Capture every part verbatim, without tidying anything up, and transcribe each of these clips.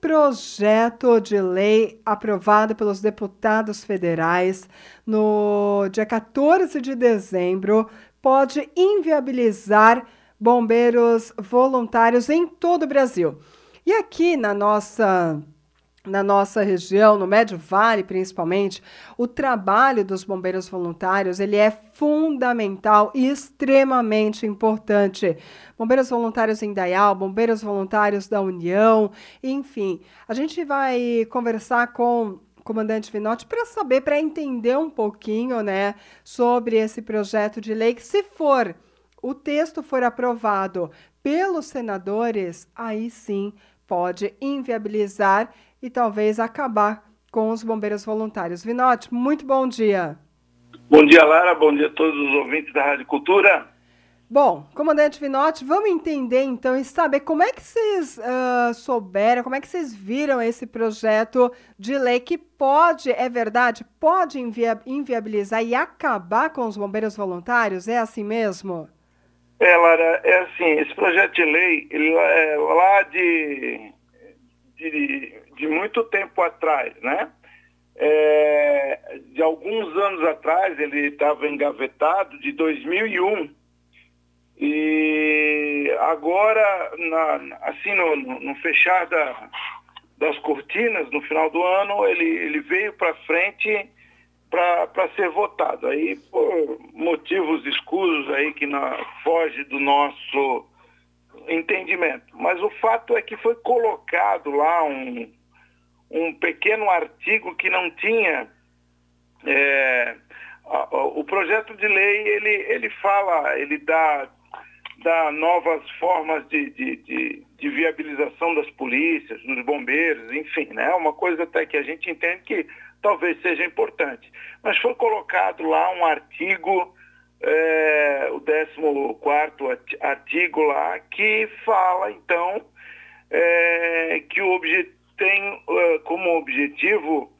projeto de lei aprovado pelos deputados federais no dia quatorze de dezembro pode inviabilizar bombeiros voluntários em todo o Brasil. E aqui na nossa Na nossa região, no Médio Vale principalmente, o trabalho dos bombeiros voluntários ele é fundamental e extremamente importante. Bombeiros voluntários em Indaial, bombeiros voluntários da União, enfim. A gente vai conversar com o comandante Vinotti para saber, para entender um pouquinho, né, sobre esse projeto de lei que, se for, o texto for aprovado pelos senadores, aí sim pode inviabilizar e talvez acabar com os bombeiros voluntários. Vinotti, muito bom dia. Bom dia, Lara. Bom dia a todos os ouvintes da Rádio Cultura. Bom, comandante Vinotti, vamos entender então e saber como é que vocês uh, souberam, como é que vocês viram esse projeto de lei que pode, é verdade, pode invia- inviabilizar e acabar com os bombeiros voluntários? É assim mesmo? É, Lara, é assim, esse projeto de lei, ele é lá de... de de muito tempo atrás, né? É, de alguns anos atrás, ele estava engavetado, de dois mil e um, e agora, na, assim, no, no fechar da, das cortinas, no final do ano, ele, ele veio para frente para ser votado. Aí, por motivos escusos aí que não, foge do nosso entendimento. Mas o fato é que foi colocado lá um um pequeno artigo que não tinha... É, a, a, o projeto de lei, ele, ele fala, ele dá, dá novas formas de, de, de, de viabilização das polícias, dos bombeiros, enfim, né? Uma coisa até que a gente entende que talvez seja importante. Mas foi colocado lá um artigo, é, o décimo quarto artigo lá, que fala, então, é, que o objetivo tem uh, como objetivo,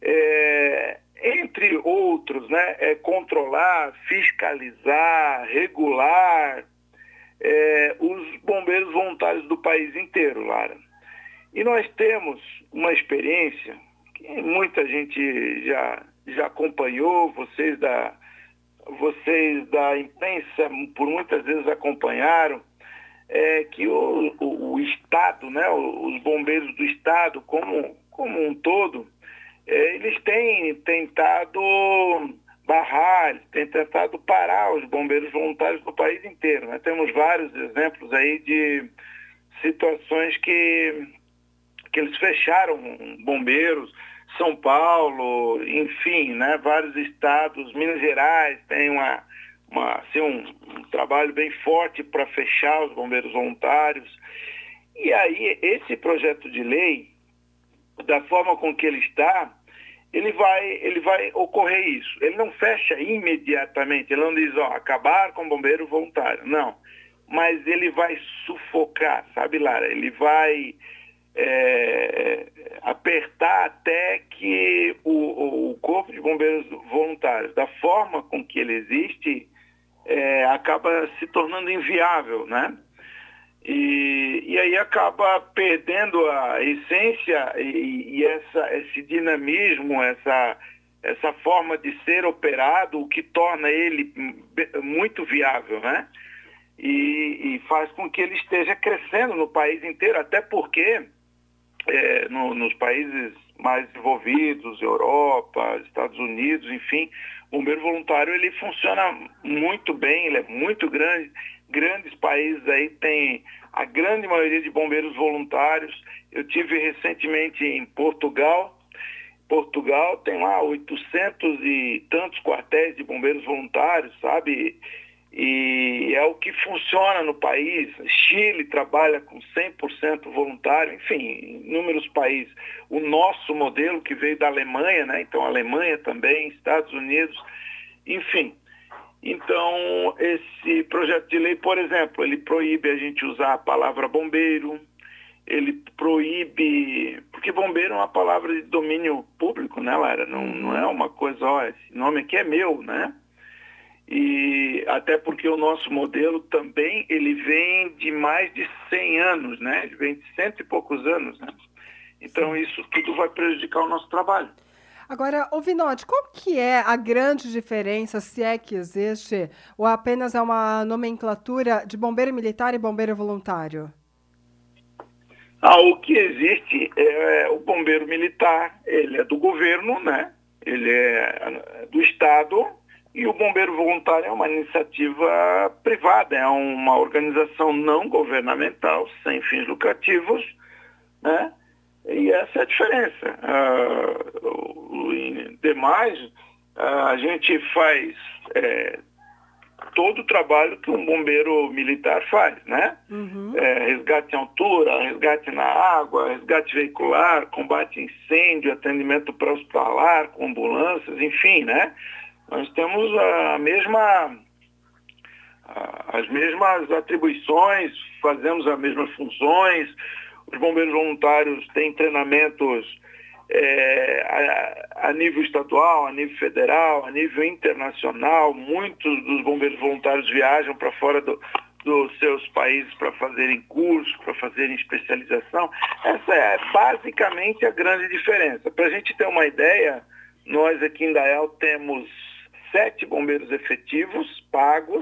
é, entre outros, né, é controlar, fiscalizar, regular é, os bombeiros voluntários do país inteiro, Lara. E nós temos uma experiência que muita gente já, já acompanhou, vocês da, vocês da imprensa por muitas vezes acompanharam, É que o, o, o Estado, né, os bombeiros do Estado como, como um todo, é, eles têm tentado barrar, eles têm tentado parar os bombeiros voluntários do país inteiro, né? Temos vários exemplos aí de situações que, que eles fecharam bombeiros, São Paulo, enfim, né, vários estados, Minas Gerais tem uma... Uma, assim, um, um trabalho bem forte para fechar os bombeiros voluntários. E aí, esse projeto de lei, da forma com que ele está, ele vai, ele vai ocorrer isso. Ele não fecha imediatamente, ele não diz, ó, acabar com o bombeiro voluntário, não. Mas ele vai sufocar, sabe, Lara? Ele vai é, apertar até que o, o Corpo de Bombeiros Voluntários, da forma com que ele existe, É, acaba se tornando inviável, né? E, e aí acaba perdendo a essência e, e essa, esse dinamismo, essa, essa forma de ser operado, o que torna ele muito viável, né? E, e faz com que ele esteja crescendo no país inteiro, até porque é, no, nos países mais desenvolvidos, Europa, Estados Unidos, enfim, o bombeiro voluntário ele funciona muito bem, ele é muito grande, grandes países aí tem a grande maioria de bombeiros voluntários. Eu tive recentemente em Portugal, Portugal tem lá oitocentos e tantos quartéis de bombeiros voluntários, sabe? E é o que funciona no país. Chile trabalha com cem por cento voluntário, enfim, inúmeros países. O nosso modelo que veio da Alemanha, né? Então, Alemanha também, Estados Unidos, enfim. Então, esse projeto de lei, por exemplo, ele proíbe a gente usar a palavra bombeiro, ele proíbe... Porque bombeiro é uma palavra de domínio público, né, Lara? Não, não é uma coisa, ó, esse nome aqui é meu, né? E até porque o nosso modelo também, ele vem de mais de cem anos, né? Ele vem de cento e poucos anos, né? Então isso tudo vai prejudicar o nosso trabalho. Agora, ô Vinote, qual que é a grande diferença, se é que existe, ou apenas é uma nomenclatura de bombeiro militar e bombeiro voluntário? Ah, o que existe é o bombeiro militar, ele é do governo, né? Ele é do Estado, e o bombeiro voluntário é uma iniciativa privada, é uma organização não governamental, sem fins lucrativos, né? E essa é a diferença. Uh, em demais, uh, a gente faz é, todo o trabalho que um bombeiro militar faz, né? Uhum. É, resgate em altura, resgate na água, resgate veicular, combate a incêndio, atendimento pré-hospitalar, com ambulâncias, enfim, né? Nós temos a mesma, as mesmas atribuições, fazemos as mesmas funções. Os bombeiros voluntários têm treinamentos é, a, a nível estadual, a nível federal, a nível internacional. Muitos dos bombeiros voluntários viajam para fora do, dos seus países para fazerem cursos, para fazerem especialização. Essa é basicamente a grande diferença. Para a gente ter uma ideia, nós aqui em Indaial temos sete bombeiros efetivos, pagos,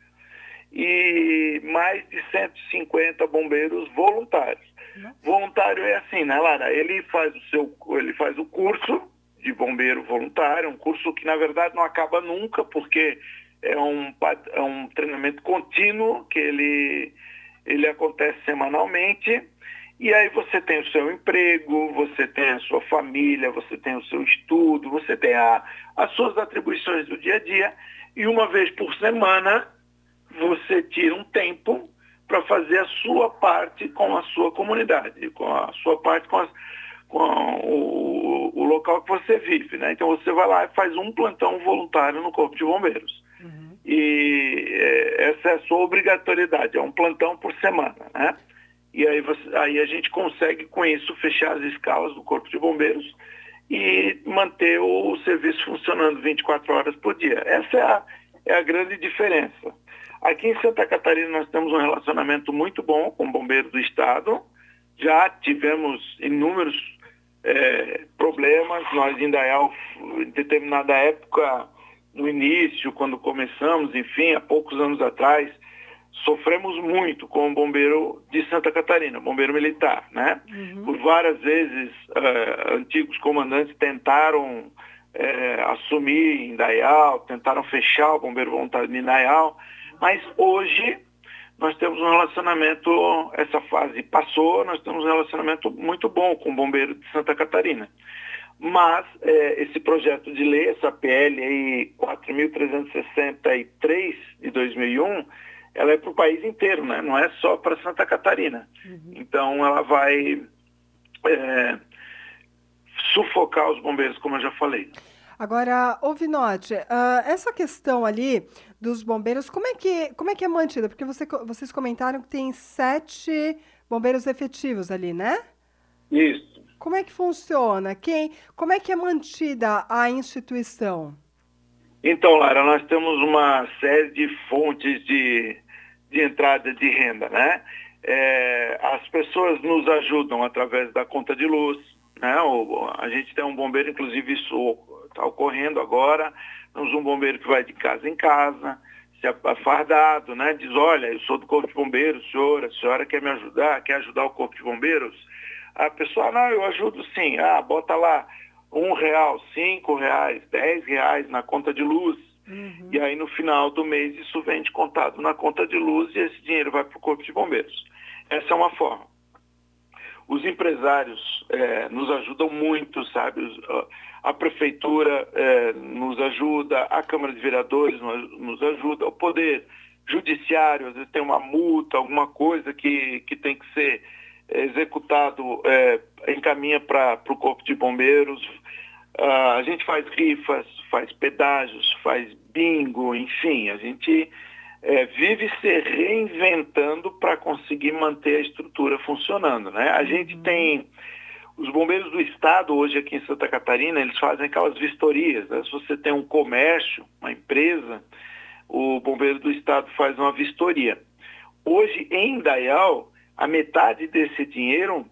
e mais de cento e cinquenta bombeiros voluntários. Voluntário é assim, né, Lara? Ele faz o seu, ele faz o curso de bombeiro voluntário, um curso que na verdade não acaba nunca, porque é um, é um treinamento contínuo que ele, ele acontece semanalmente. E aí você tem o seu emprego, você tem a sua família, você tem o seu estudo, você tem a, as suas atribuições do dia a dia, e uma vez por semana você tira um tempo para fazer a sua parte com a sua comunidade, com a sua parte com, as, com o, o local que você vive, né? Então você vai lá e faz um plantão voluntário no Corpo de Bombeiros. Uhum. E é, essa é a sua obrigatoriedade, é um plantão por semana, né? E aí, você, aí a gente consegue com isso fechar as escalas do Corpo de Bombeiros e manter o serviço funcionando vinte e quatro horas por dia. Essa é a, é a grande diferença. Aqui em Santa Catarina nós temos um relacionamento muito bom com o Bombeiro do Estado. Já tivemos inúmeros é, problemas. Nós em Indaial, em determinada época, no início, quando começamos, enfim, há poucos anos atrás, sofremos muito com o Bombeiro de Santa Catarina, Bombeiro Militar, né? Uhum. Por várias vezes, uh, antigos comandantes tentaram uh, assumir Indaial, tentaram fechar o Bombeiro Voluntário de Indaial. Mas hoje nós temos um relacionamento, essa fase passou, nós temos um relacionamento muito bom com o Bombeiro de Santa Catarina. Mas é, esse projeto de lei, essa P L quatro mil trezentos e sessenta e três de dois mil e um, ela é para o país inteiro, né? Não é só para Santa Catarina. Uhum. Então ela vai é, sufocar os bombeiros, como eu já falei. Agora, ô Vinote, uh, essa questão ali dos bombeiros, como é que, como é, que é mantida? Porque você, vocês comentaram que tem sete bombeiros efetivos ali, né? Isso. Como é que funciona? Quem, como é que é mantida a instituição? Então, Lara, nós temos uma série de fontes de, de entrada de renda, né? É, as pessoas nos ajudam através da conta de luz, né? O, a gente tem um bombeiro, inclusive isso está ocorrendo agora, temos um bombeiro que vai de casa em casa, se afardado, né? Diz, olha, eu sou do Corpo de Bombeiros, senhora, a senhora quer me ajudar, quer ajudar o Corpo de Bombeiros? A pessoa, não, eu ajudo sim, ah, bota lá um real, cinco reais, dez reais na conta de luz, uhum. E aí no final do mês isso vem descontado na conta de luz e esse dinheiro vai para o Corpo de Bombeiros. Essa é uma forma. Os empresários é, nos ajudam muito, sabe? Os, a prefeitura é, nos ajuda, a Câmara de Vereadores nos, nos ajuda, o Poder Judiciário, às vezes tem uma multa, alguma coisa que, que tem que ser executado, é, encaminha para o Corpo de Bombeiros. Uh, a gente faz rifas, faz pedágios, faz bingo, enfim, a gente é, vive se reinventando para conseguir manter a estrutura funcionando, né? A gente tem os bombeiros do estado hoje aqui em Santa Catarina, eles fazem aquelas vistorias, né? Se você tem um comércio, uma empresa, o bombeiro do estado faz uma vistoria. Hoje em Indaial, a metade desse dinheiro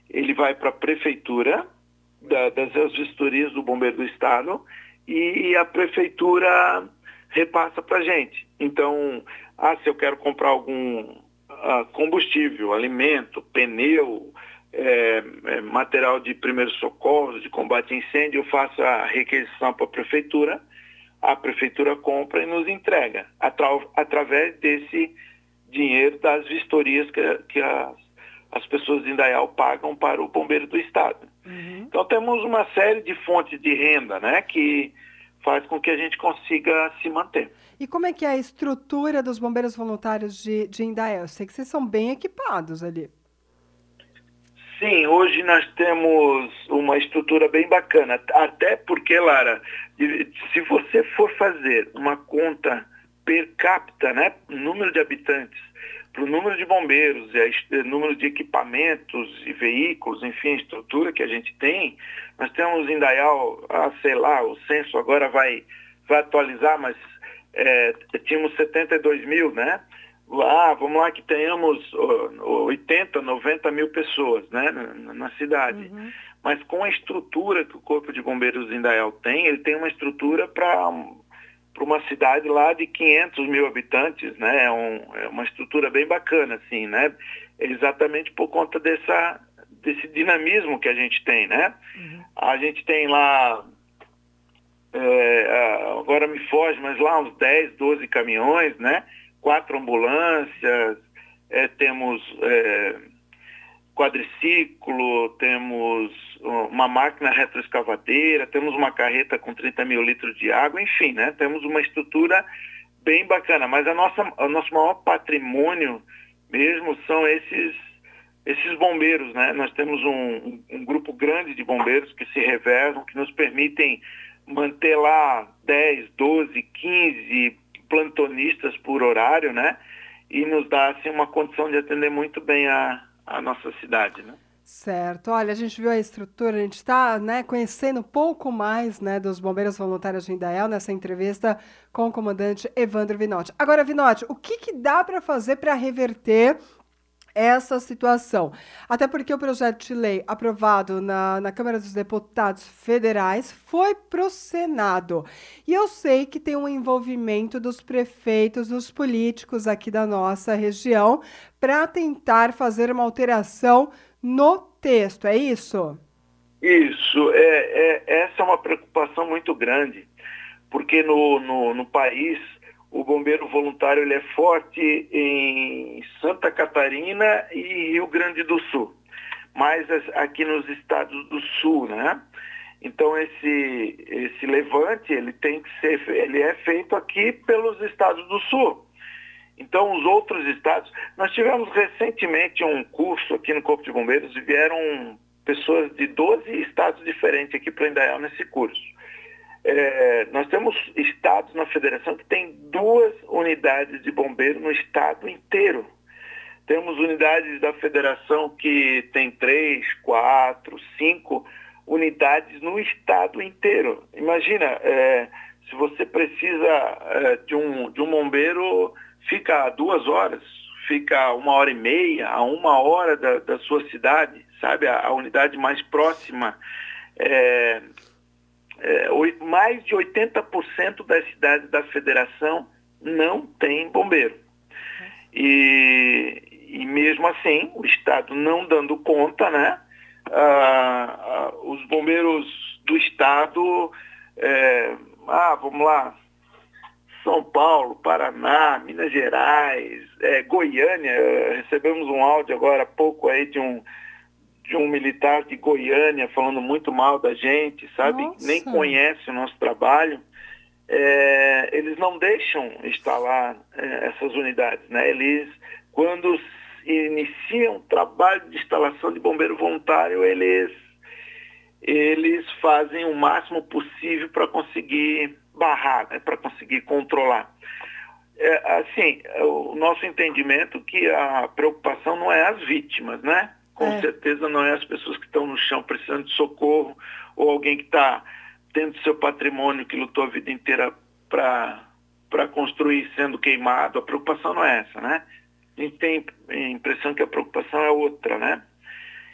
ele vai para a prefeitura, da, das vistorias do Bombeiro do Estado, e a prefeitura repassa para a gente. Então, ah, se eu quero comprar algum ah, combustível, alimento, pneu, é, é, material de primeiros socorros, de combate a incêndio, eu faço a requisição para a prefeitura, a prefeitura compra e nos entrega, atra através desse dinheiro das vistorias que, que as, as pessoas de Indaial pagam para o Bombeiro do Estado. Uhum. Então temos uma série de fontes de renda, né, que faz com que a gente consiga se manter. E como é que é a estrutura dos bombeiros voluntários de, de Indaial? Eu sei que vocês são bem equipados ali. Sim, hoje nós temos uma estrutura bem bacana, até porque, Lara, se você for fazer uma conta per capita, né, número de habitantes, para o número de bombeiros, e número de equipamentos e veículos, enfim, estrutura que a gente tem, nós temos em Indaial, ah, sei lá, o censo agora vai, vai atualizar, mas é, tínhamos setenta e dois mil, né? Ah, vamos lá que tenhamos oitenta, noventa mil pessoas, né, na, na cidade. Uhum. Mas com a estrutura que o Corpo de Bombeiros de Indaial tem, ele tem uma estrutura para uma cidade lá de quinhentos mil habitantes, né? É, um, é uma estrutura bem bacana, assim, né? Exatamente por conta dessa, desse dinamismo que a gente tem, né? Uhum. A gente tem lá, é, agora me foge, mas lá uns dez, doze caminhões, né? Quatro ambulâncias, é, temos é, quadriciclo, temos uma máquina retroescavadeira, temos uma carreta com trinta mil litros de água, enfim, né? Temos uma estrutura bem bacana, mas a nossa, o nosso maior patrimônio mesmo são esses, esses bombeiros, né? Nós temos um, um grupo grande de bombeiros que se revezam, que nos permitem manter lá dez, doze, quinze plantonistas por horário, né? E nos dá, assim, uma condição de atender muito bem a, a nossa cidade, né? Certo. Olha, a gente viu a estrutura, a gente está, né, conhecendo um pouco mais, né, dos bombeiros voluntários de Indaial nessa entrevista com o comandante Evandro Vinotti. Agora, Vinotti, o que, que dá para fazer para reverter essa situação? Até porque o projeto de lei aprovado na, na Câmara dos Deputados Federais foi para o Senado. E eu sei que tem um envolvimento dos prefeitos, dos políticos aqui da nossa região, para tentar fazer uma alteração no texto, é isso? Isso, é, é, essa é uma preocupação muito grande, porque no, no, no país o bombeiro voluntário ele é forte em Santa Catarina e Rio Grande do Sul, mas aqui nos estados do Sul, né? Então esse, esse levante ele tem que ser, ele é feito aqui pelos estados do Sul. Então os outros estados, nós tivemos recentemente um curso aqui no Corpo de Bombeiros e vieram pessoas de doze estados diferentes aqui para Indaial nesse curso. É, nós temos estados na federação que tem duas unidades de bombeiro no estado inteiro. Temos unidades da federação que tem três, quatro, cinco unidades no estado inteiro. Imagina, é, se você precisa é, de, um, de um bombeiro, fica duas horas, fica uma hora e meia, a uma hora da, da sua cidade, sabe? A, a unidade mais próxima é... É, mais de oitenta por cento das cidades da federação não tem bombeiro. E, e mesmo assim, o Estado não dando conta, né? Ah, ah, os bombeiros do Estado, é, ah, vamos lá, São Paulo, Paraná, Minas Gerais, é, Goiânia, recebemos um áudio agora há pouco aí de um de um militar de Goiânia falando muito mal da gente, sabe? Nossa. Nem conhece o nosso trabalho. É, eles não deixam instalar é, essas unidades, né? Eles, quando iniciam o trabalho de instalação de bombeiro voluntário, eles, eles fazem o máximo possível para conseguir barrar, né? Para conseguir controlar. É, assim, o nosso entendimento é que a preocupação não é as vítimas, né? Com é. certeza não é as pessoas que estão no chão precisando de socorro ou alguém que está tendo seu patrimônio que lutou a vida inteira para para construir sendo queimado. A preocupação não é essa, né? A gente tem a impressão que a preocupação é outra, né?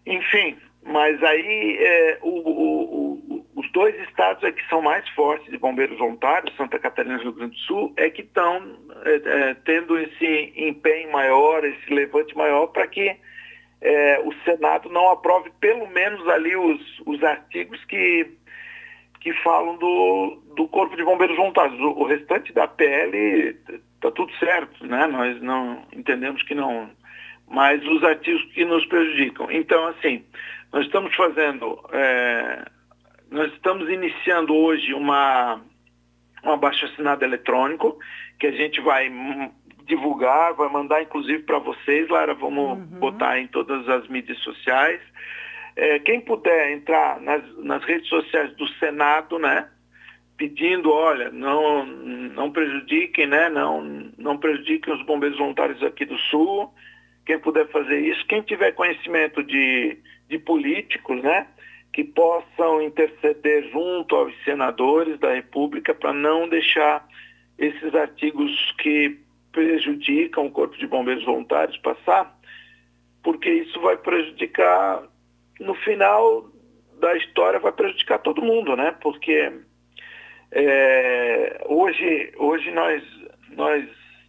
Enfim, mas aí é, o, o, o, os dois estados é que são mais fortes de bombeiros voluntários, Santa Catarina e Rio Grande do Sul, é que estão é, é, tendo esse empenho maior, esse levante maior para que é, o Senado não aprove pelo menos ali os, os artigos que, que falam do, do Corpo de Bombeiros Voluntários. O, o restante da P L está tudo certo, né? Nós não entendemos que não, mas os artigos que nos prejudicam. Então, assim, nós estamos fazendo, é, nós estamos iniciando hoje uma, um abaixo-assinado eletrônico, que a gente vai divulgar, vai mandar inclusive para vocês, Lara, vamos uhum. botar em todas as mídias sociais. É, quem puder entrar nas, nas redes sociais do Senado, né, pedindo, olha, não, não prejudiquem, né, não, não prejudiquem os bombeiros voluntários aqui do Sul, quem puder fazer isso, quem tiver conhecimento de, de políticos, né, que possam interceder junto aos senadores da República para não deixar esses artigos que prejudicam o Corpo de Bombeiros Voluntários passar, porque isso vai prejudicar, no final da história, vai prejudicar todo mundo, né? Porque é, hoje, hoje nós, nós,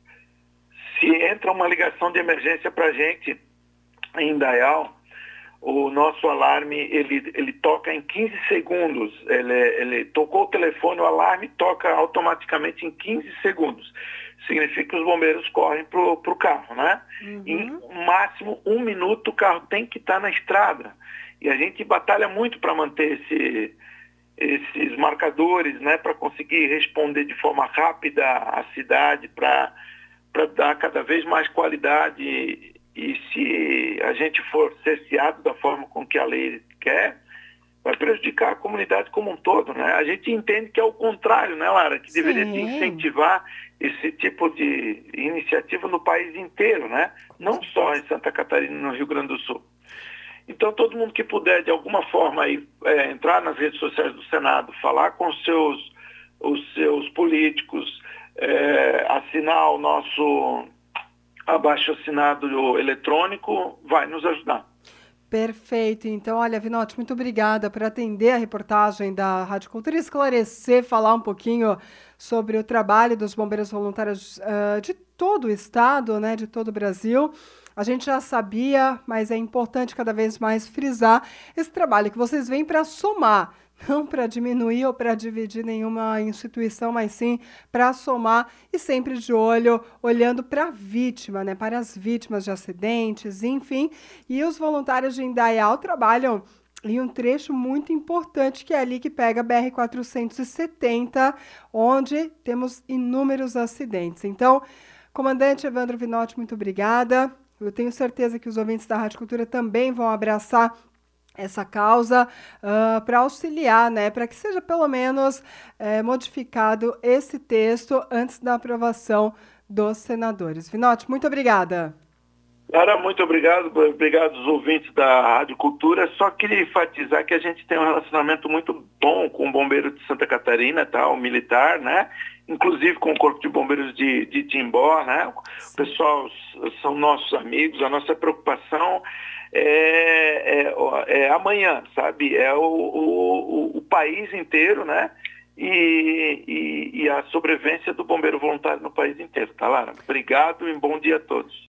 se entra uma ligação de emergência para a gente em Indaial, o nosso alarme, ele, ele toca em quinze segundos. Ele, ele tocou o telefone, o alarme toca automaticamente em quinze segundos. Significa que os bombeiros correm para o carro, né? Uhum. Em máximo um minuto o carro tem que estar na estrada. E a gente batalha muito para manter esse, esses marcadores, né? Para conseguir responder de forma rápida à cidade, para para dar cada vez mais qualidade. E se a gente for cerceado da forma com que a lei quer, vai prejudicar a comunidade como um todo, né? A gente entende que é o contrário, né, Lara? Que Sim. deveria se incentivar esse tipo de iniciativa no país inteiro, né? Não só em Santa Catarina e no Rio Grande do Sul. Então, todo mundo que puder, de alguma forma, aí, é, entrar nas redes sociais do Senado, falar com os seus, os seus políticos, é, assinar o nosso abaixo-assinado eletrônico, vai nos ajudar. Perfeito. Então, olha, Vinotti, muito obrigada por atender a reportagem da Rádio Cultura e esclarecer, falar um pouquinho sobre o trabalho dos bombeiros voluntários uh, de todo o estado, né, de todo o Brasil. A gente já sabia, mas é importante cada vez mais frisar esse trabalho que vocês vêm para somar, não para diminuir ou para dividir nenhuma instituição, mas sim para somar e sempre de olho, olhando para a vítima, né, para as vítimas de acidentes, enfim. E os voluntários de Indaial trabalham em um trecho muito importante, que é ali que pega a B R quatrocentos e setenta, onde temos inúmeros acidentes. Então, comandante Evandro Vinotti, muito obrigada. Eu tenho certeza que os ouvintes da Rádio Cultura também vão abraçar essa causa uh, para auxiliar, né, para que seja pelo menos eh, modificado esse texto antes da aprovação dos senadores. Vinotti, muito obrigada. Clara, muito obrigado, obrigado aos ouvintes da Rádio Cultura. Só queria enfatizar que a gente tem um relacionamento muito bom com o Bombeiro de Santa Catarina, tá? O militar, né? Inclusive com o Corpo de Bombeiros de, de Timbó, né? O pessoal são nossos amigos, a nossa preocupação é, é, é amanhã, sabe? É o, o, o país inteiro, né? E, e, e a sobrevivência do bombeiro voluntário no país inteiro, tá, Lara? Obrigado e bom dia a todos.